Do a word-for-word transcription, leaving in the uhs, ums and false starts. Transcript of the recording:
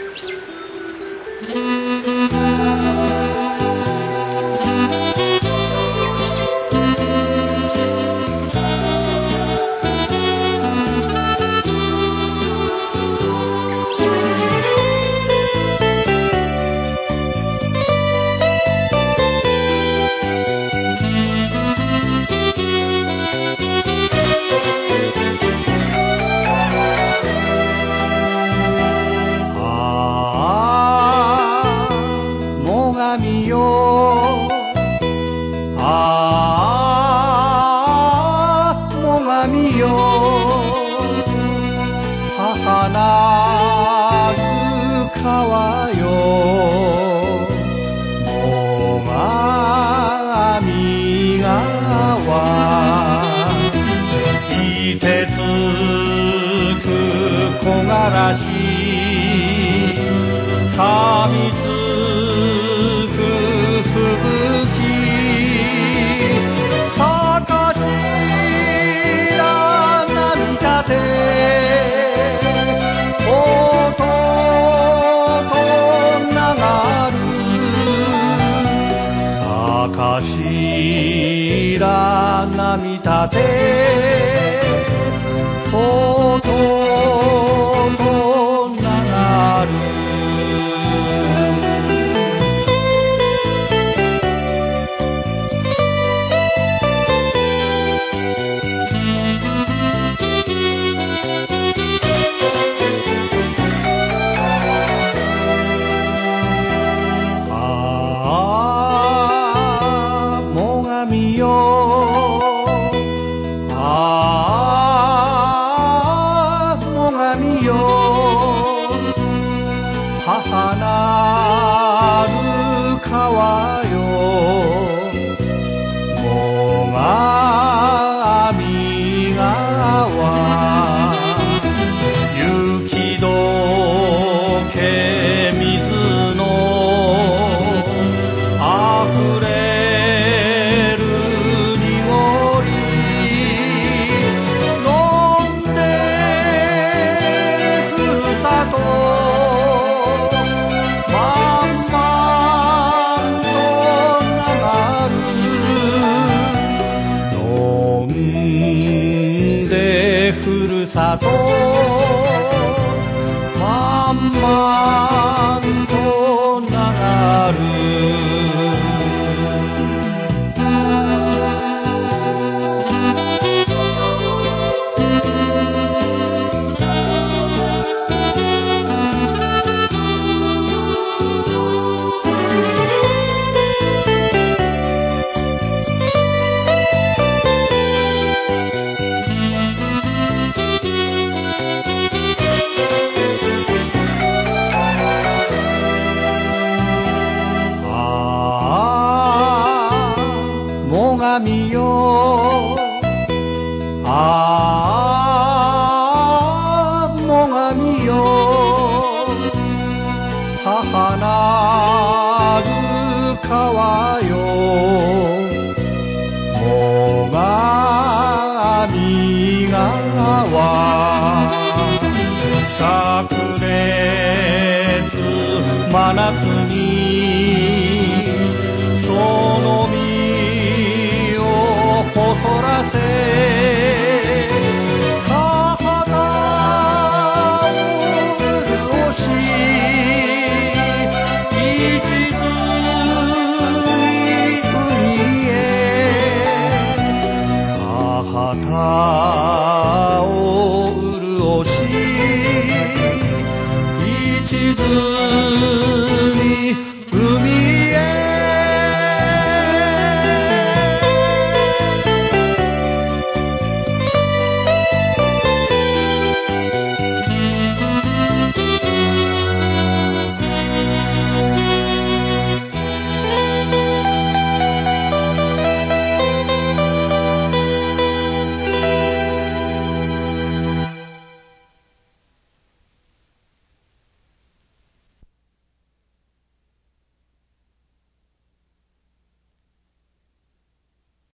最上よああ最上よ母なる川よ最上川いてつく木枯らしさみつく吹雪さかしら波立てととと流るさかしら波立てととと流るああ最上よ母なる川よ最上川雪解け水のあふれふるさとまんまんと流る最上よああ最上よ母なる川よ最上川灼熱真夏にその身細らせ田畑を潤し一途に海へ田畑を